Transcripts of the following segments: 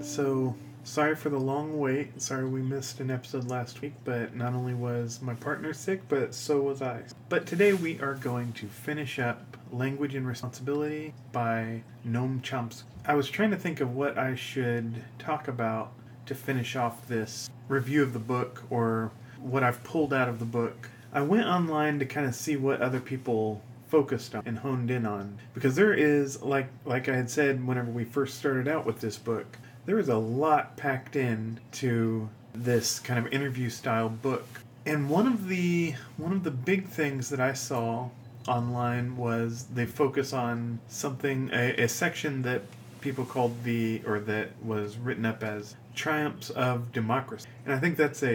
So, sorry for the long wait. Sorry we missed an episode last week, but not only was my partner sick, but so was I. But today we are going to finish up Language and Responsibility by Noam Chomsky. I was trying to think of what I should talk about to finish off this review of the book, or what I've pulled out of the book. I went online to kind of see what other people focused on and honed in on, because there is, like I had said whenever we first started out with this book, there is a lot packed in to this kind of interview style book. And one of the big things that I saw online was they focus on something, a section that people called that was written up as Triumphs of Democracy. And I think that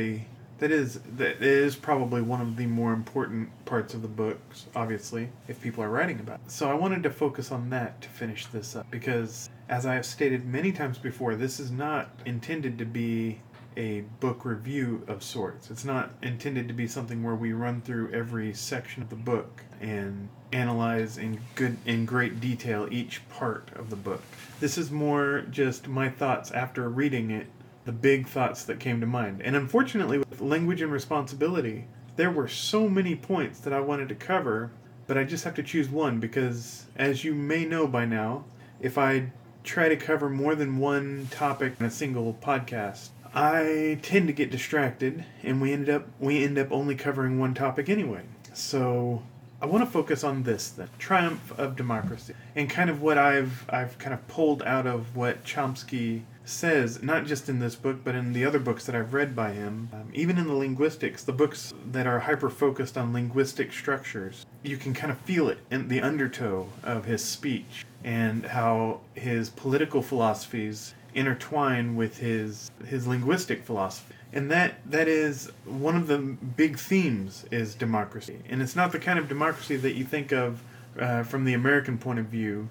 is probably one of the more important parts of the books, obviously, if people are writing about it. So I wanted to focus on that to finish this up, because as I have stated many times before, this is not intended to be a book review of sorts. It's not intended to be something where we run through every section of the book and analyze in great detail each part of the book. This is more just my thoughts after reading it, the big thoughts that came to mind. And unfortunately, with Language and Responsibility, there were so many points that I wanted to cover, but I just have to choose one, because as you may know by now, if I try to cover more than one topic in a single podcast, I tend to get distracted, and we end up only covering one topic anyway. So I want to focus on this, the Triumph of Democracy, and kind of what I've kind of pulled out of what Chomsky says, not just in this book, but in the other books that I've read by him, even in the linguistics, the books that are hyper-focused on linguistic structures. You can kind of feel it in the undertow of his speech, and how his political philosophies intertwine with his linguistic philosophy. And that is one of the big themes, is democracy. And it's not the kind of democracy that you think of from the American point of view,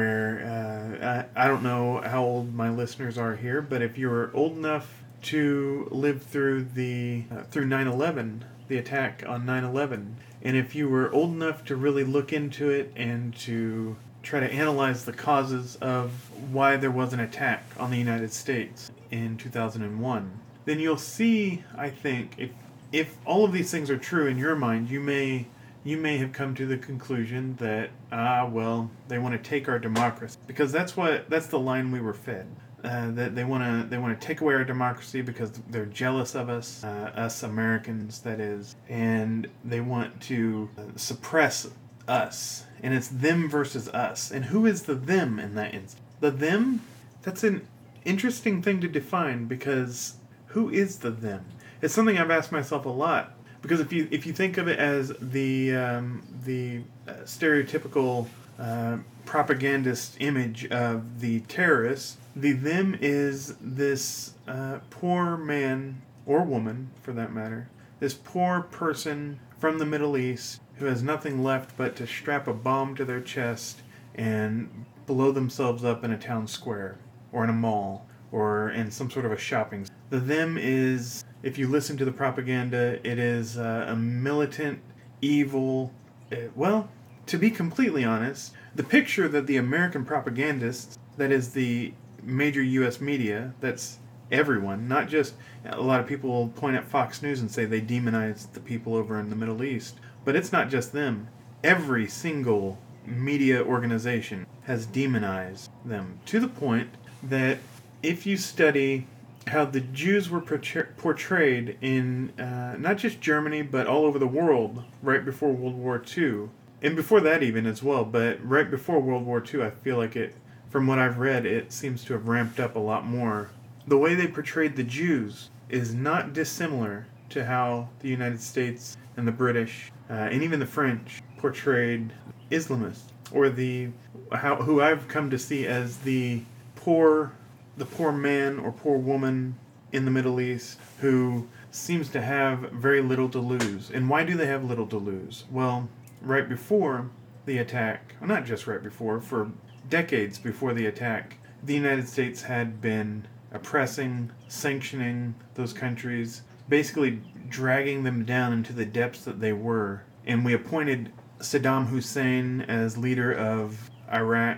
where I don't know how old my listeners are here, but if you're old enough to live through through 9/11, the attack on 9/11, and if you were old enough to really look into it and to try to analyze the causes of why there was an attack on the United States in 2001, then you'll see, I think, if all of these things are true in your mind, you may have come to the conclusion that, they want to take our democracy, because that's the line we were fed. That they want to take away our democracy because they're jealous of us, us Americans, that is, and they want to suppress us. And it's them versus us. And who is the them in that instance? The them? That's an interesting thing to define, because who is the them? It's something I've asked myself a lot. Because if you think of it as the stereotypical propagandist image of the terrorists, the them is this poor man, or woman for that matter, this poor person from the Middle East who has nothing left but to strap a bomb to their chest and blow themselves up in a town square, or in a mall, or in some sort of a shopping center. The them is, if you listen to the propaganda, it is a militant, evil, to be completely honest, the picture that the American propagandists, that is the major U.S. media, that's everyone, not just, a lot of people will point at Fox News and say they demonize the people over in the Middle East, but it's not just them. Every single media organization has demonized them, to the point that if you study how the Jews were portrayed in not just Germany, but all over the world right before World War II, and before that even as well, but right before World War II, I feel like it, from what I've read, it seems to have ramped up a lot more. The way they portrayed the Jews is not dissimilar to how the United States and the British, and even the French, portrayed Islamists, or who I've come to see as the poor man or poor woman in the Middle East who seems to have very little to lose. And why do they have little to lose? Well, right before the attack, well, not just right before, for decades before the attack, the United States had been oppressing, sanctioning those countries, basically dragging them down into the depths that they were. And we appointed Saddam Hussein as leader of Iraq,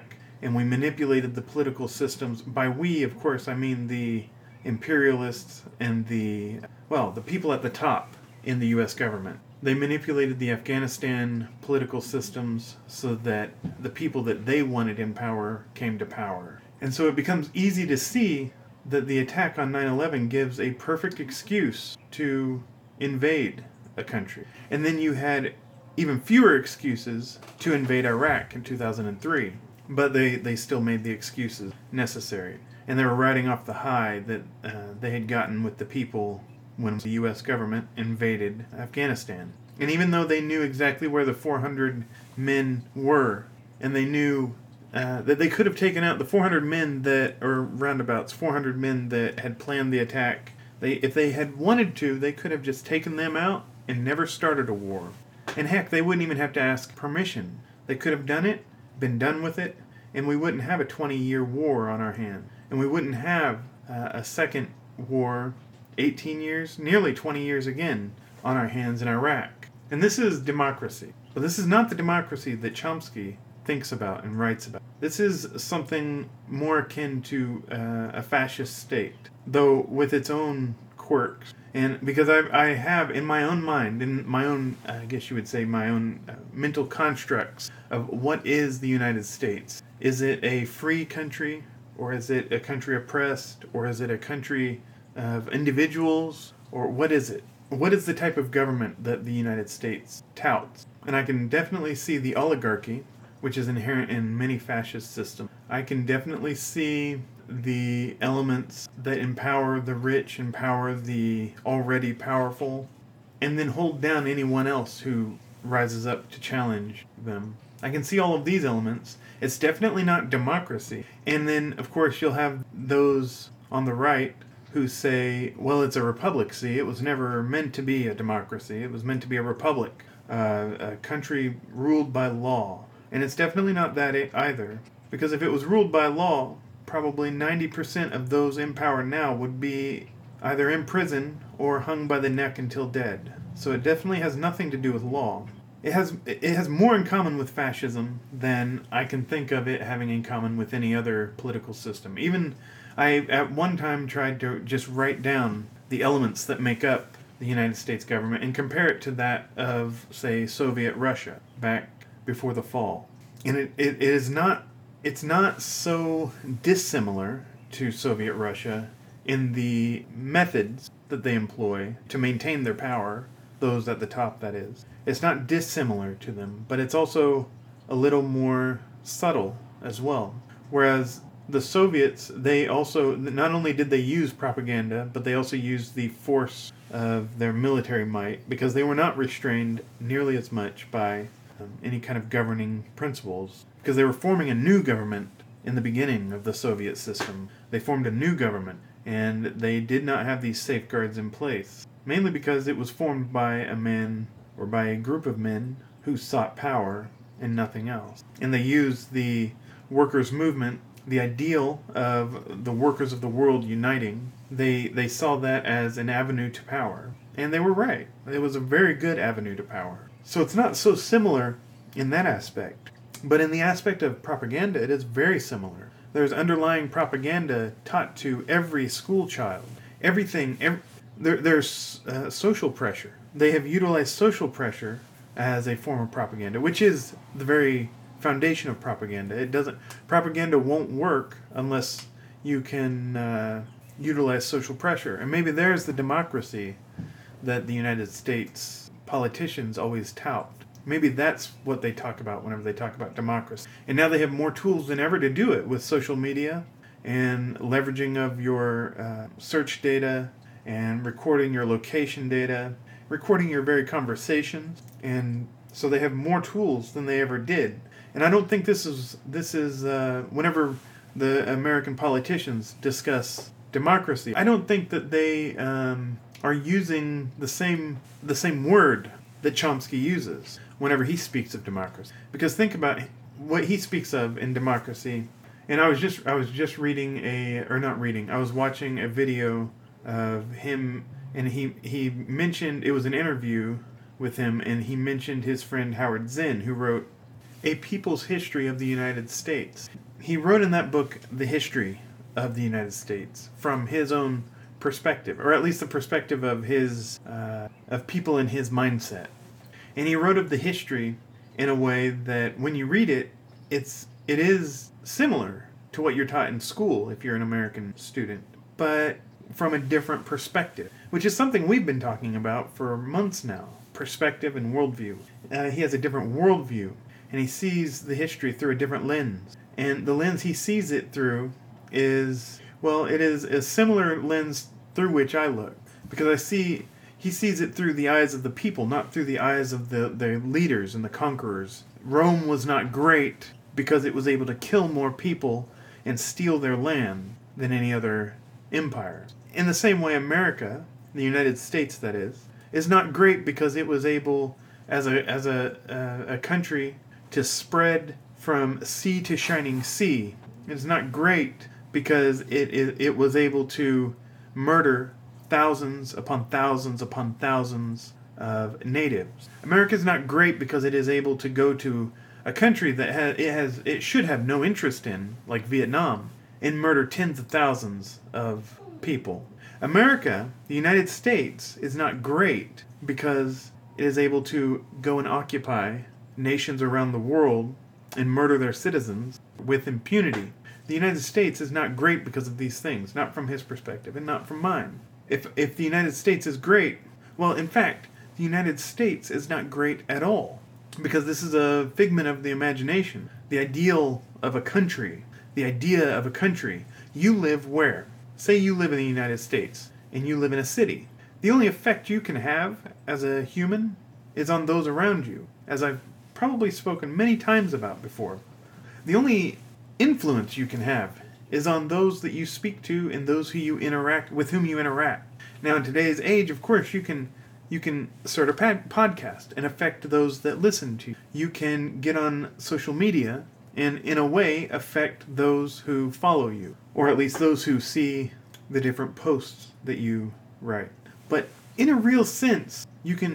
and we manipulated the political systems. By we, of course, I mean the imperialists and the people at the top in the U.S. government. They manipulated the Afghanistan political systems so that the people that they wanted in power came to power. And so it becomes easy to see that the attack on 9/11 gives a perfect excuse to invade a country. And then you had even fewer excuses to invade Iraq in 2003. But they still made the excuses necessary. And they were riding off the high that they had gotten with the people when the U.S. government invaded Afghanistan. And even though they knew exactly where the 400 men were, and they knew that they could have taken out the 400 men or roundabouts, 400 men that had planned the attack, if they had wanted to, they could have just taken them out and never started a war. And heck, they wouldn't even have to ask permission. They could have done it, been done with it, and we wouldn't have a 20-year war on our hands. And we wouldn't have a second war, 18 years, nearly 20 years again, on our hands in Iraq. And this is democracy. But this is not the democracy that Chomsky thinks about and writes about. This is something more akin to a fascist state, though with its own quirks. And because I have in my own mind, in my own, I guess you would say, my own mental constructs of what is the United States. Is it a free country? Or is it a country oppressed? Or is it a country of individuals? Or what is it? What is the type of government that the United States touts? And I can definitely see the oligarchy, which is inherent in many fascist systems. I can definitely see the elements that empower the rich, empower the already powerful, and then hold down anyone else who rises up to challenge them. I can see all of these elements. It's definitely not democracy. And then, of course, you'll have those on the right who say, well, it's a republic. See, it was never meant to be a democracy. It was meant to be a republic, a country ruled by law. And it's definitely not that either. Because if it was ruled by law, probably 90% of those in power now would be either in prison or hung by the neck until dead. So it definitely has nothing to do with law. It has more in common with fascism than I can think of it having in common with any other political system. Even I, at one time, tried to just write down the elements that make up the United States government and compare it to that of, say, Soviet Russia back before the fall. And it's not so dissimilar to Soviet Russia in the methods that they employ to maintain their power, those at the top, that is. It's not dissimilar to them, but it's also a little more subtle as well. Whereas the Soviets, they also, not only did they use propaganda, but they also used the force of their military might, because they were not restrained nearly as much by any kind of governing principles, because they were forming a new government in the beginning of the Soviet system. They formed a new government, and they did not have these safeguards in place, mainly because it was formed by a man, or by a group of men, who sought power and nothing else. And they used the workers' movement, the ideal of the workers of the world uniting. They saw that as an avenue to power. And they were right. It was a very good avenue to power. So it's not so similar in that aspect. But in the aspect of propaganda, it is very similar. There's underlying propaganda taught to every school child. There's social pressure. They have utilized social pressure as a form of propaganda, which is the very foundation of propaganda. Propaganda won't work unless you can utilize social pressure. And maybe there's the democracy that the United States politicians always tout. Maybe that's what they talk about whenever they talk about democracy. And now they have more tools than ever to do it with social media and leveraging of your search data and recording your location data, recording your very conversations. And so they have more tools than they ever did. And I don't think this is whenever the American politicians discuss democracy, I don't think that they are using the same word that Chomsky uses whenever he speaks of democracy. Because think about what he speaks of in democracy. And I was just reading I was watching a video of him, and he mentioned, it was an interview with him, and he mentioned his friend Howard Zinn, who wrote A People's History of the United States. he wrote in that book the history of the United States from his own perspective, or at least the perspective of his of people in his mindset. And he wrote of the history in a way that when you read it, it is similar to what you're taught in school if you're an American student, but from a different perspective, which is something we've been talking about for months now. Perspective and worldview. He has a different worldview, and he sees the history through a different lens. And the lens he sees it through is, well, it is a similar lens through which I look. Because he sees it through the eyes of the people, not through the eyes of the leaders and the conquerors. Rome was not great because it was able to kill more people and steal their land than any other empire. In the same way, America, the United States that is not great because it was able, as a country, to spread from sea to shining sea. It's not great because it was able to murder thousands upon thousands upon thousands of natives. America is not great because it is able to go to a country that it should have no interest in, like Vietnam, and murder tens of thousands of people. America, the United States, is not great because it is able to go and occupy nations around the world and murder their citizens with impunity. The United States is not great because of these things, not from his perspective and not from mine. If the United States is great, well, in fact, the United States is not great at all, because this is a figment of the imagination. The ideal of a country, you live where? Say you live in the United States, and you live in a city. The only effect you can have as a human is on those around you, as I've probably spoken many times about before. The only influence you can have is on those that you speak to and those with whom you interact. Now, in today's age, of course, you can start a podcast and affect those that listen to you. You can get on social media and, in a way, affect those who follow you, or at least those who see the different posts that you write. But in a real sense, you can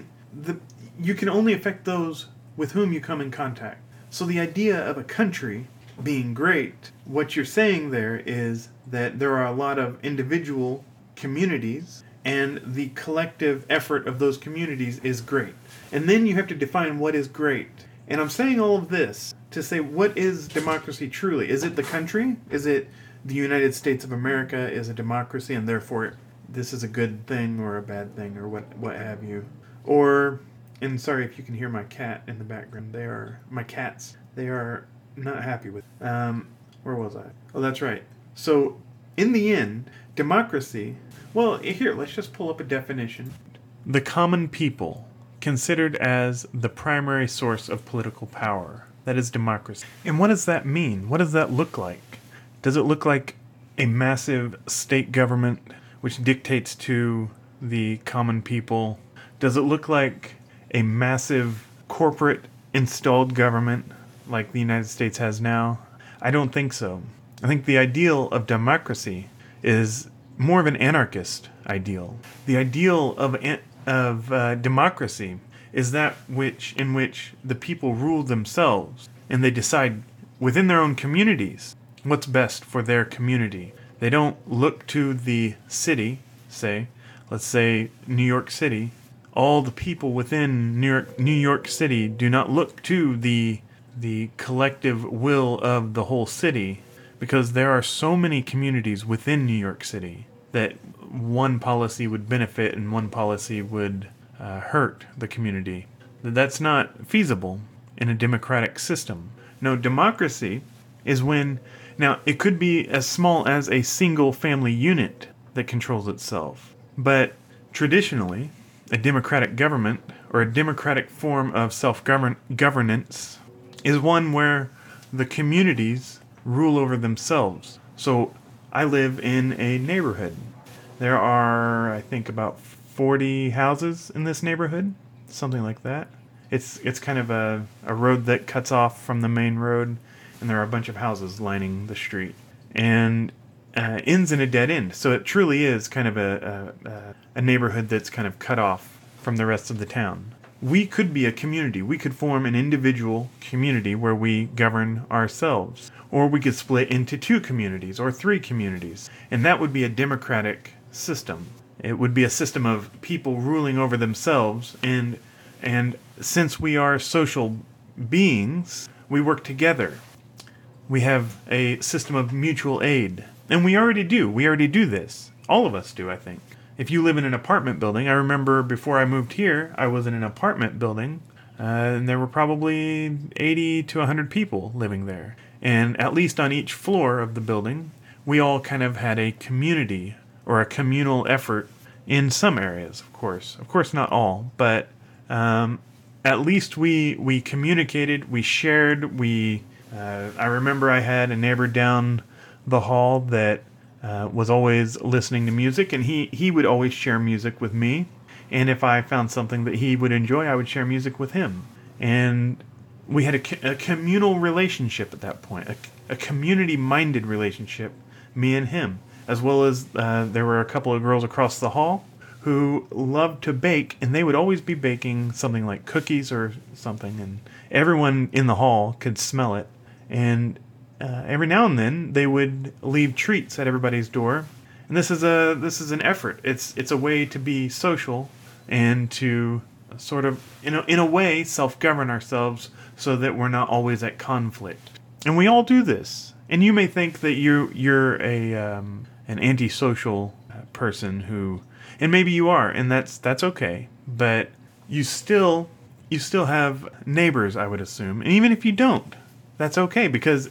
only affect those with whom you come in contact. So the idea of a country being great, what you're saying there is that there are a lot of individual communities, and the collective effort of those communities is great. And then you have to define what is great. And I'm saying all of this to say, what is democracy truly? Is it the country? Is it the United States of America is a democracy, and therefore this is a good thing or a bad thing, or what have you? Or, and sorry if you can hear my cat in the background. My cats. They are not happy with. Where was I? Oh, that's right. So, in the end, democracy. Well, here, let's just pull up a definition. The common people, considered as the primary source of political power. That is democracy. And what does that mean? What does that look like? Does it look like a massive state government which dictates to the common people? Does it look like a massive corporate installed government like the United States has now? I don't think so. I think the ideal of democracy is more of an anarchist ideal. The ideal of democracy is that in which the people rule themselves, and they decide within their own communities what's best for their community. They don't look to the city, let's say New York City. All the people within New York City do not look to the collective will of the whole city, because there are so many communities within New York City that one policy would benefit and one policy would hurt the community. That's not feasible in a democratic system. No, democracy is when, now it could be as small as a single family unit that controls itself, but traditionally a democratic government or a democratic form of self-governance is one where the communities rule over themselves. So I live in a neighborhood. There are, I think, about 40 houses in this neighborhood, something like that. It's kind of a road that cuts off from the main road, and there are a bunch of houses lining the street, and ends in a dead end. So it truly is kind of a neighborhood that's kind of cut off from the rest of the town. we could be a community. We could form an individual community where we govern ourselves. Or we could split into 2 communities or 3 communities. And that would be a democratic system. It would be a system of people ruling over themselves. And since we are social beings, we work together. We have a system of mutual aid. And we already do. We already do this. All of us do, I think. If you live in an apartment building, I remember before I moved here, I was in an apartment building, and there were probably 80 to 100 people living there. And at least on each floor of the building, we all kind of had a community or a communal effort in some areas, of course. Of course, not all, but at least we communicated, we shared, I remember I had a neighbor down the hall that was always listening to music, and he would always share music with me. And if I found something that he would enjoy, I would share music with him. And we had a communal relationship at that point, a community-minded relationship, me and him, as well as there were a couple of girls across the hall who loved to bake, and they would always be baking something like cookies or something, and everyone in the hall could smell it. And every now and then they would leave treats at everybody's door, and this is an effort. It's a way to be social and to sort of in a way self-govern ourselves so that we're not always at conflict. And we all do this. And you may think that you're an antisocial person who, and maybe you are, and that's okay. But you still have neighbors, I would assume, and even if you don't, that's okay, because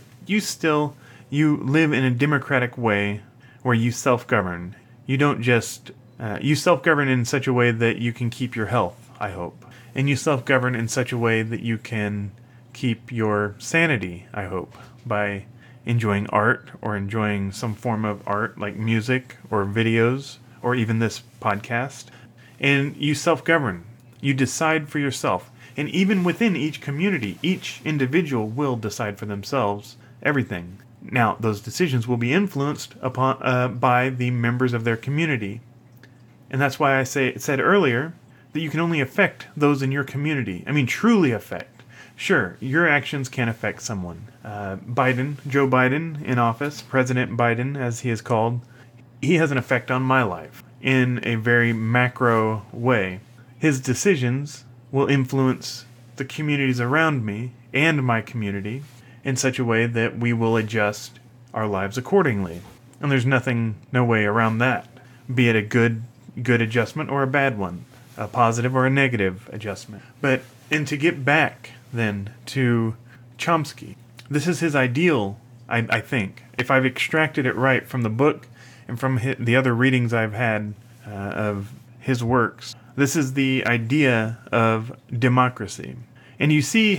you live in a democratic way where you self-govern. You don't just you self-govern in such a way that you can keep your health, I hope. And you self-govern in such a way that you can keep your sanity, I hope, by enjoying art or enjoying some form of art like music or videos or even this podcast. And you self-govern. You decide for yourself. And even within each community, each individual will decide for themselves everything. Now, those decisions will be influenced upon by the members of their community. And that's why I said earlier that you can only affect those in your community. I mean, truly affect. Sure, your actions can affect someone. Joe Biden in office, President Biden as he is called, he has an effect on my life in a very macro way. His decisions will influence the communities around me and my community in such a way that we will adjust our lives accordingly. And there's no way around that, be it a good adjustment or a bad one, a positive or a negative adjustment. And to get back then to Chomsky, this is his ideal, I think, if I've extracted it right from the book and from the other readings I've had of his works. This is the idea of democracy. And you see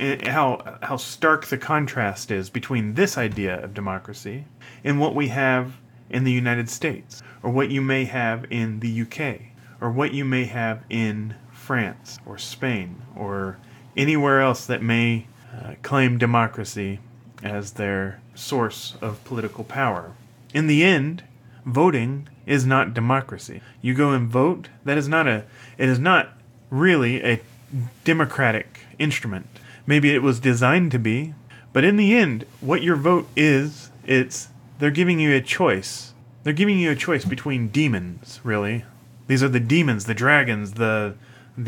how stark the contrast is between this idea of democracy and what we have in the United States, or what you may have in the UK, or what you may have in France or Spain or anywhere else that may claim democracy as their source of political power. In the end, voting is not democracy. You go and vote, it is not really a democratic instrument. Maybe it was designed to be, but in the end, what your vote is, they're giving you a choice. They're giving you a choice between demons, really. These are the demons, the dragons, the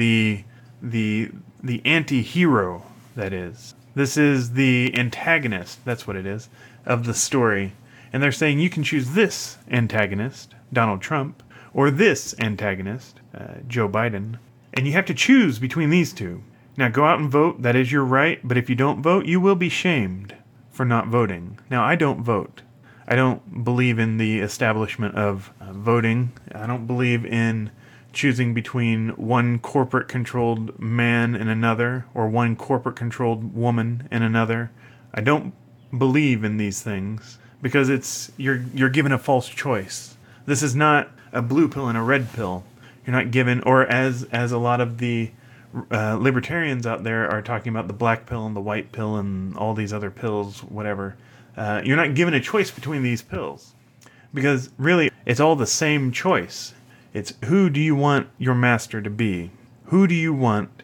anti-hero, that is. This is the antagonist, that's what it is, of the story. And they're saying you can choose this antagonist, Donald Trump, or this antagonist, Joe Biden. And you have to choose between these two. Now go out and vote, that is your right, but if you don't vote, you will be shamed for not voting. Now I don't vote. I don't believe in the establishment of voting. I don't believe in choosing between one corporate-controlled man and another, or one corporate-controlled woman and another. I don't believe in these things because you're given a false choice. This is not a blue pill and a red pill. You're not given, or as a lot of the libertarians out there are talking about, the black pill and the white pill and all these other pills, whatever. You're not given a choice between these pills, because really it's all the same choice. It's who do you want your master to be? Who do you want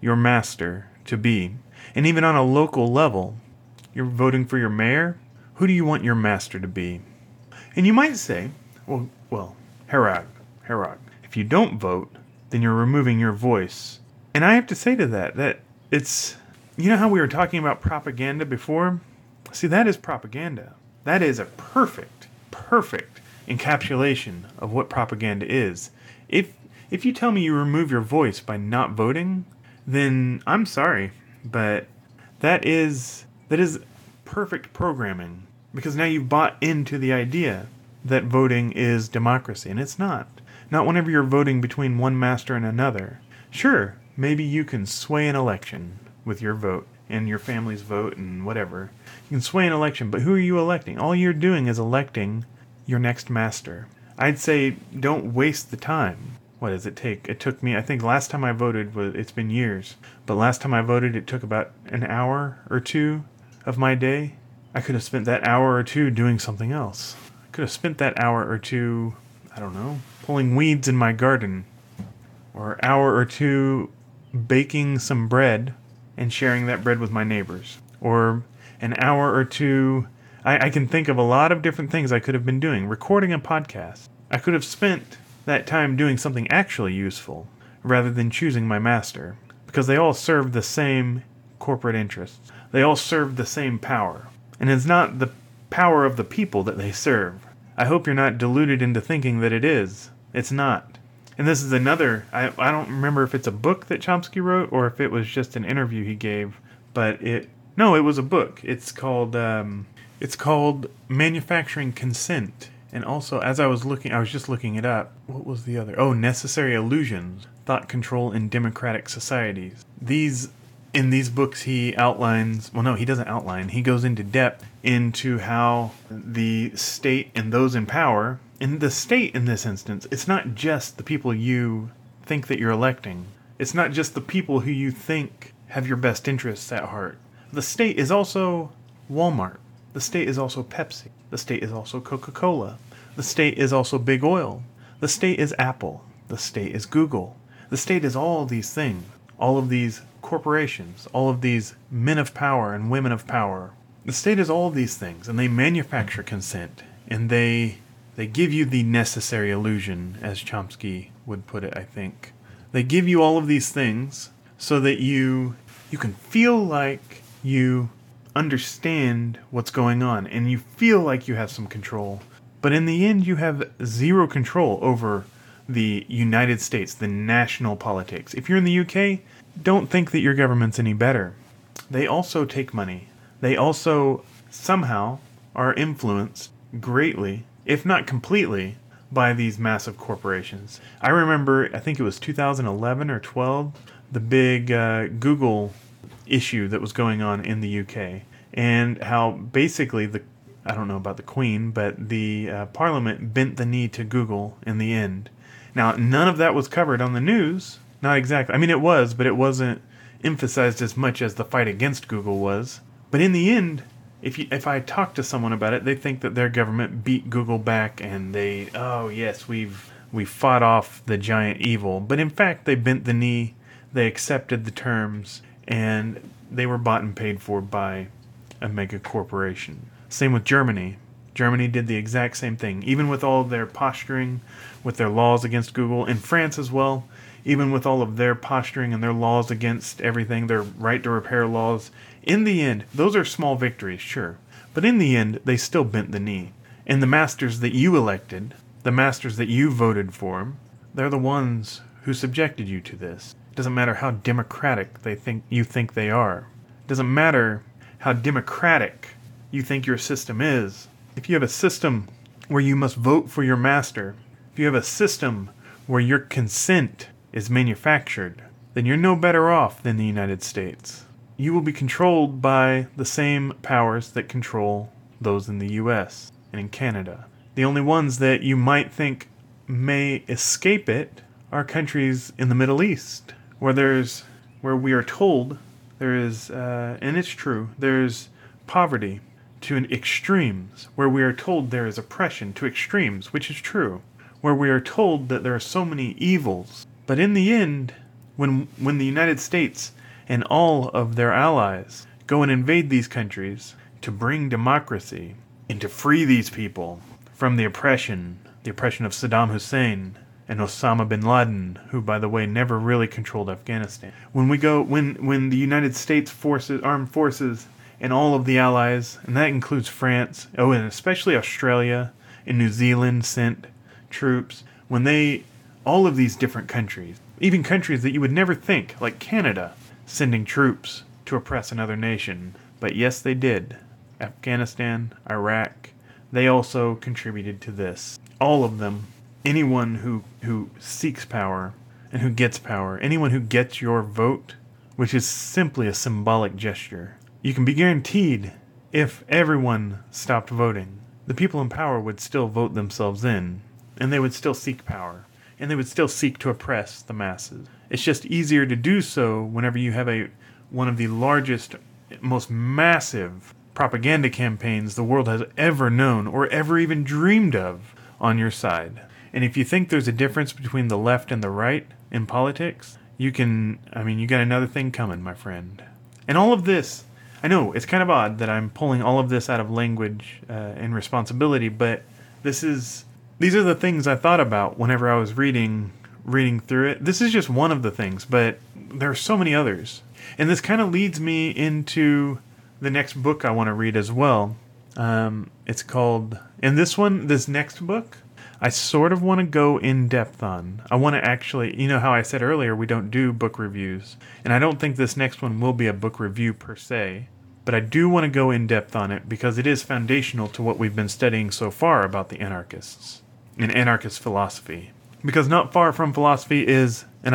your master to be. And even on a local level, you're voting for your mayor. Who do you want your master to be? And you might say, well, Herag, if you don't vote, then you're removing your voice. And I have to say to that it's, you know how we were talking about propaganda before? See, that is propaganda. That is a perfect encapsulation of what propaganda is. If you tell me you remove your voice by not voting, then I'm sorry, but that is perfect programming, because now you've bought into the idea that voting is democracy, and it's not. Not whenever you're voting between one master and another. Sure, maybe you can sway an election with your vote and your family's vote and whatever. You can sway an election, but who are you electing? All you're doing is electing your next master. I'd say don't waste the time. What does it take? It took me, I think last time I voted, it's been years, but last time I voted it took about an hour or two of my day. I could have spent that hour or two doing something else. I could have spent that hour or two, I don't know, pulling weeds in my garden, or an hour or two baking some bread and sharing that bread with my neighbors, or an hour or two. I can think of a lot of different things I could have been doing. Recording a podcast. I could have spent that time doing something actually useful rather than choosing my master, because they all serve the same corporate interests. They all serve the same power. And it's not the power of the people that they serve. I hope you're not deluded into thinking that it is. It's not. And this is another, I don't remember if it's a book that Chomsky wrote or if it was just an interview he gave, but it was a book. It's called Manufacturing Consent. And also, as I was just looking it up. What was the other? Oh, Necessary Illusions, Thought Control in Democratic Societies. In these books he outlines, he doesn't outline, he goes into depth into how the state and those in power, and the state in this instance, it's not just the people you think that you're electing. It's not just the people who you think have your best interests at heart. The state is also Walmart. The state is also Pepsi. The state is also Coca-Cola. The state is also Big Oil. The state is Apple. The state is Google. The state is all these things. All of these corporations. All of these men of power and women of power. The state is all of these things, and they manufacture consent. And they give you the necessary illusion, as Chomsky would put it, I think. They give you all of these things so that you can feel like you understand what's going on, and you feel like you have some control. But in the end, you have zero control over the United States, the national politics. If you're in the UK, don't think that your government's any better. They also take money. They also somehow are influenced greatly, if not completely, by these massive corporations. I remember, I think it was 2011 or 12, the big Google issue that was going on in the UK, and how basically I don't know about the Queen, but the Parliament bent the knee to Google in the end. Now, none of that was covered on the news. Not exactly. I mean, it was, but it wasn't emphasized as much as the fight against Google was. But in the end, if I talk to someone about it, they think that their government beat Google back, and we fought off the giant evil. But in fact, they bent the knee, they accepted the terms, and they were bought and paid for by a mega corporation. Same with Germany. Germany did the exact same thing, even with all of their posturing, with their laws against Google, and France as well, even with all of their posturing and their laws against everything, their right to repair laws. In the end, those are small victories, sure, but in the end, they still bent the knee. And the masters that you elected, the masters that you voted for, they're the ones who subjected you to this. It doesn't matter how democratic you think they are. It doesn't matter how democratic you think your system is. If you have a system where you must vote for your master, if you have a system where your consent is manufactured, then you're no better off than the United States. You will be controlled by the same powers that control those in the US and in Canada. The only ones that you might think may escape it are countries in the Middle East, where we are told there is, and it's true, there's poverty to extremes, where we are told there is oppression to extremes, which is true, where we are told that there are so many evils. But in the end, when the United States and all of their allies go and invade these countries to bring democracy and to free these people from the oppression of Saddam Hussein and Osama bin Laden, who, by the way, never really controlled Afghanistan. When the United States armed forces, and all of the allies, and that includes France, and especially Australia and New Zealand sent troops, all of these different countries, even countries that you would never think, like Canada, sending troops to oppress another nation. But yes, they did. Afghanistan, Iraq, they also contributed to this. All of them. Anyone who seeks power and who gets power, anyone who gets your vote, which is simply a symbolic gesture, you can be guaranteed if everyone stopped voting, the people in power would still vote themselves in, and they would still seek power, and they would still seek to oppress the masses. It's just easier to do so whenever you have one of the largest, most massive propaganda campaigns the world has ever known or ever even dreamed of on your side. And if you think there's a difference between the left and the right in politics, you got another thing coming, my friend. And all of this, I know it's kind of odd that I'm pulling all of this out of language and responsibility, but these are the things I thought about whenever I was reading through it. This is just one of the things, but there are so many others. And this kind of leads me into the next book I want to read as well. It's called, this next book, I sort of want to go in depth on. I want to actually, you know how I said earlier we don't do book reviews, and I don't think this next one will be a book review per se, but I do want to go in depth on it because it is foundational to what we've been studying so far about the anarchists and anarchist philosophy. Because not far from philosophy is an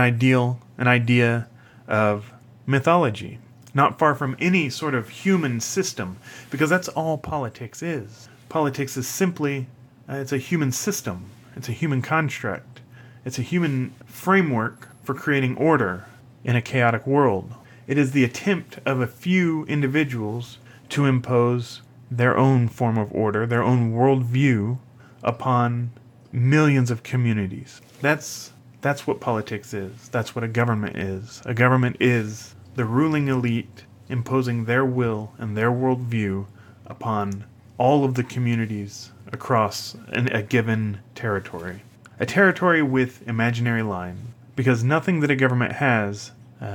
idea of mythology. Not far from any sort of human system, because that's all politics is. Politics is simply, it's a human system. It's a human construct. It's a human framework for creating order in a chaotic world. It is the attempt of a few individuals to impose their own form of order, their own worldview upon millions of communities. That's what politics is. That's what a government is. A government is the ruling elite imposing their will and their worldview upon all of the communities across a given territory. A territory with imaginary lines. Because nothing that a government has,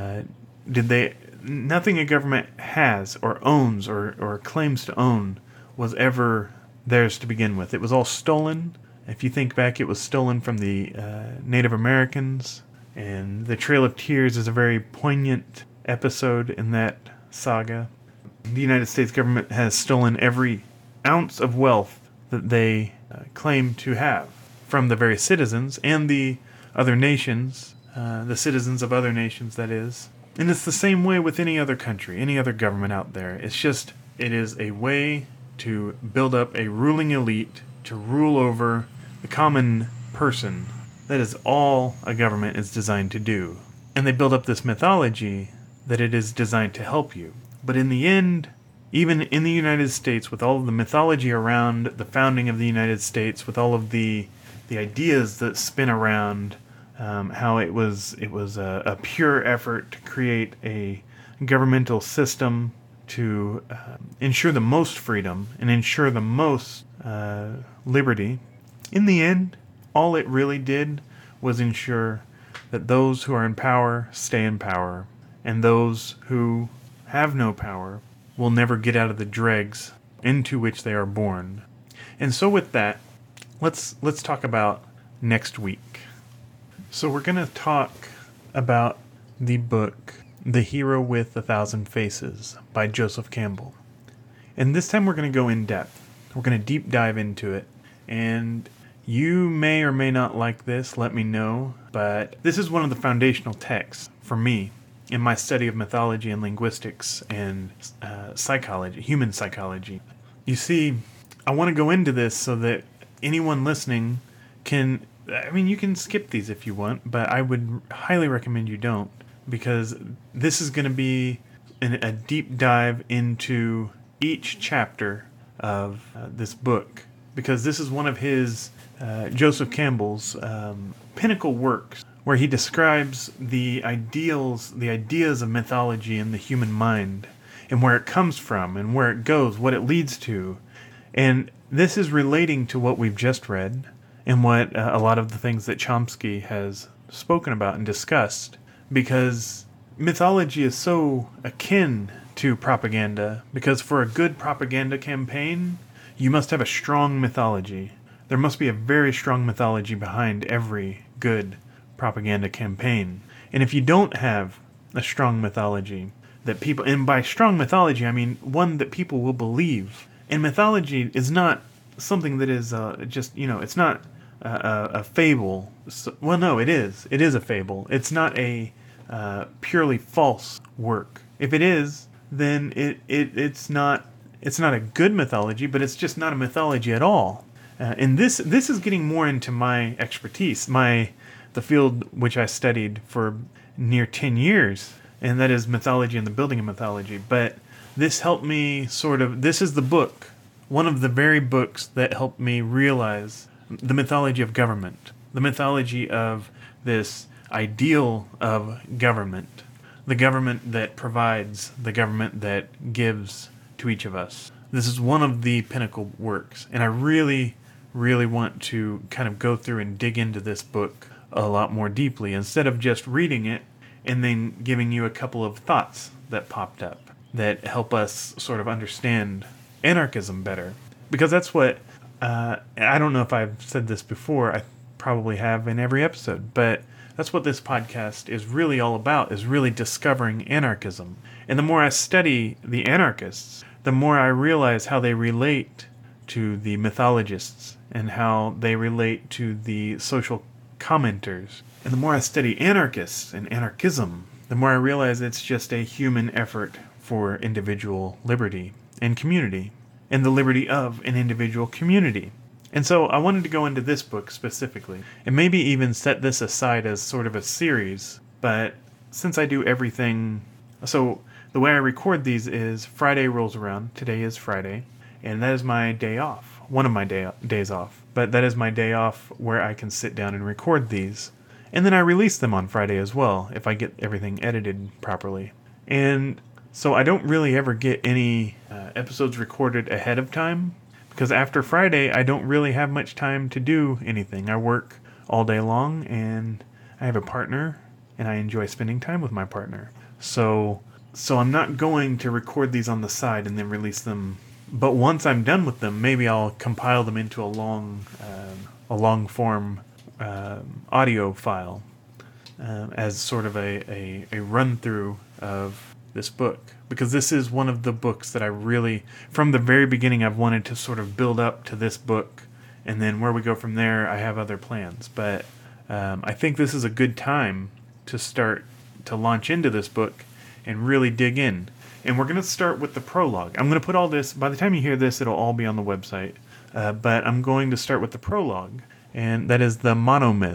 nothing a government has or owns or claims to own was ever theirs to begin with. It was all stolen. If you think back, it was stolen from the Native Americans. And the Trail of Tears is a very poignant episode in that saga. The United States government has stolen every ounce of wealth that they claim to have from the very citizens and the other nations, the citizens of other nations, that is. And it's the same way with any other country, any other government out there. It is a way to build up a ruling elite to rule over the common person. That is all a government is designed to do. And they build up this mythology that it is designed to help you. But in the end, even in the United States, with all of the mythology around the founding of the United States, with all of the ideas that spin around how it was a pure effort to create a governmental system to ensure the most freedom and ensure the most liberty, in the end, all it really did was ensure that those who are in power stay in power, and those who have no power will never get out of the dregs into which they are born. And so with that, let's talk about next week. So we're going to talk about the book The Hero with 1,000 Faces by Joseph Campbell. And this time we're going to go in depth. We're going to deep dive into it. And you may or may not like this, let me know. But this is one of the foundational texts for me in my study of mythology and linguistics and psychology, human psychology. You see, I want to go into this so that anyone listening can, you can skip these if you want, but I would highly recommend you don't, because this is going to be a deep dive into each chapter of this book, because this is one of his, Joseph Campbell's, pinnacle works where he describes the ideas of mythology in the human mind, and where it comes from, and where it goes, what it leads to. And this is relating to what we've just read, and what a lot of the things that Chomsky has spoken about and discussed, because mythology is so akin to propaganda, because for a good propaganda campaign, you must have a strong mythology. There must be a very strong mythology behind every good propaganda campaign. And if you don't have a strong mythology that people, and by strong mythology, I mean one that people will believe. And mythology is not something that is just, it's not a fable. Well, no, it is. It is a fable. It's not a purely false work. If it is, then it's not a good mythology, but it's just not a mythology at all. And this is getting more into my expertise, the field which I studied for near 10 years, and that is mythology and the building of mythology. But this helped me this is the book, one of the very books that helped me realize the mythology of government, the mythology of this ideal of government, the government that provides, the government that gives to each of us. This is one of the pinnacle works, and I really, really want to kind of go through and dig into this book a lot more deeply, instead of just reading it and then giving you a couple of thoughts that popped up that help us sort of understand anarchism better. Because that's what, I don't know if I've said this before, I probably have in every episode, but that's what this podcast is really all about, is really discovering anarchism. And the more I study the anarchists, the more I realize how they relate to the mythologists and how they relate to the social commenters. And the more I study anarchists and anarchism, the more I realize it's just a human effort for individual liberty and community, and the liberty of an individual community. And so I wanted to go into this book specifically, and maybe even set this aside as sort of a series, but since I do everything, so the way I record these is Friday rolls around, today is Friday, and that is my day off, one of my days off, but that is my day off where I can sit down and record these. And then I release them on Friday as well, if I get everything edited properly. And so I don't really ever get any episodes recorded ahead of time, because after Friday, I don't really have much time to do anything. I work all day long, and I have a partner, and I enjoy spending time with my partner. So I'm not going to record these on the side and then release them. But once I'm done with them, maybe I'll compile them into a long form audio file as sort of a run through of this book, because this is one of the books that I really, from the very beginning, I've wanted to sort of build up to this book, and then where we go from there, I have other plans. But I think this is a good time to start to launch into this book and really dig in. And we're going to start with the prologue. I'm going to put all this, by the time you hear this, it'll all be on the website. But I'm going to start with the prologue, and that is the monomyth.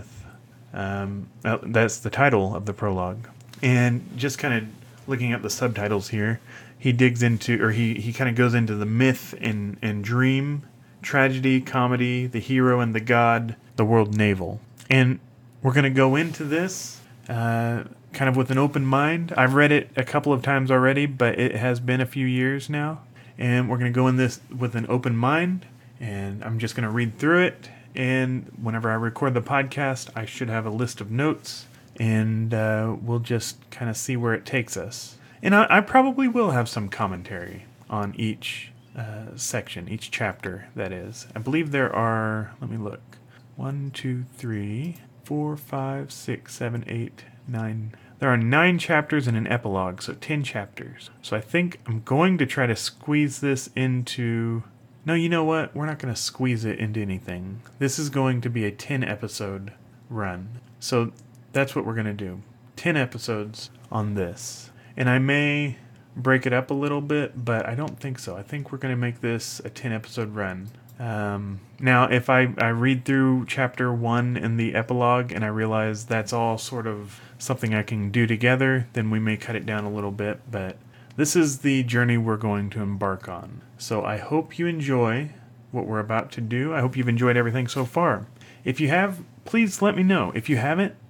That's the title of the prologue. And just kind of looking at the subtitles here, he digs into, or he kind of goes into the myth and dream, tragedy, comedy, the hero and the god, the world navel. And we're going to go into this kind of with an open mind. I've read it a couple of times already, but it has been a few years now. And we're going to go in this with an open mind, and I'm just going to read through it. And whenever I record the podcast, I should have a list of notes, and we'll just kind of see where it takes us. And I probably will have some commentary on each section, each chapter, that is. I believe there are, let me look, 1, 2, 3, 4, 5, 6, 7, 8, 9. There are 9 chapters and an epilogue, so 10 chapters. So I think I'm going to try to squeeze this into... No, you know what? We're not going to squeeze it into anything. This is going to be a 10-episode run. So that's what we're going to do. 10 episodes on this. And I may break it up a little bit, but I don't think so. I think we're going to make this a 10-episode run. Now, if I read through chapter 1 and the epilogue and I realize that's all sort of something I can do together, then we may cut it down a little bit, but this is the journey we're going to embark on. So I hope you enjoy what we're about to do. I hope you've enjoyed everything so far. If you have, please let me know. If you haven't,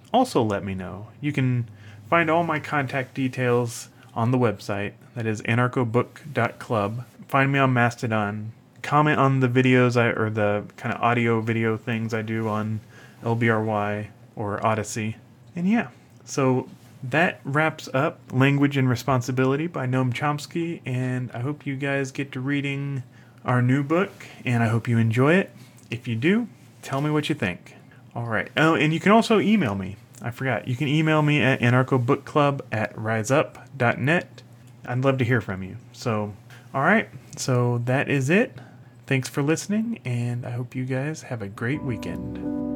also let me know. You can find all my contact details on the website. That is anarchobook.club. Find me on Mastodon. Comment on the videos or the kind of audio video things I do on LBRY or Odyssey. And yeah, so that wraps up Language and Responsibility by Noam Chomsky, and I hope you guys get to reading our new book, and I hope you enjoy it. If you do, tell me what you think. All right. Oh, and you can also email me. I forgot. You can email me at anarchobookclub@riseup.net. I'd love to hear from you. So, all right. So that is it. Thanks for listening, and I hope you guys have a great weekend.